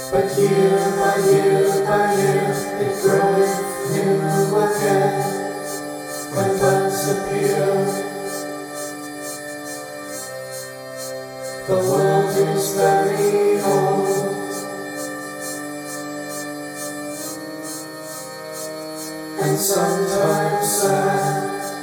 But year by year by year it groweth new again. When buds appear, the world is very old, and sometimes sad.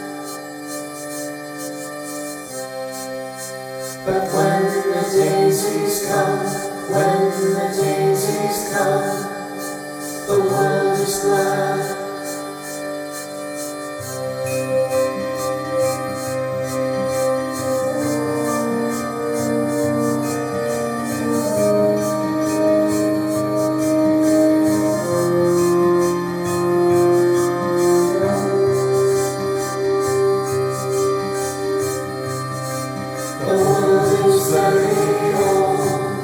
But when the daisies come, when the daisies come, the world is glad. The world is very old.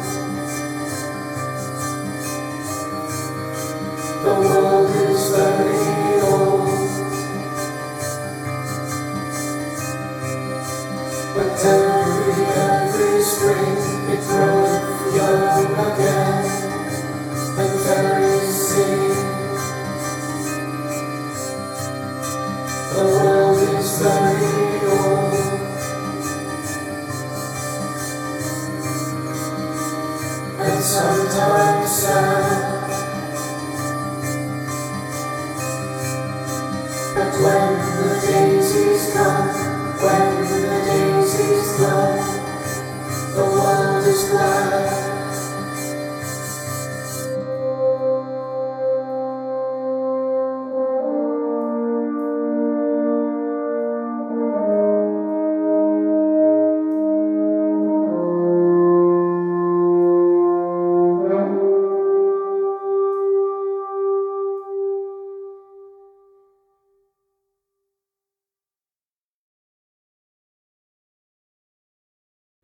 The world is very old. But every spring it groweth young again, and fairies sing. The world is very old, and sometimes sad. But when the daisies come, when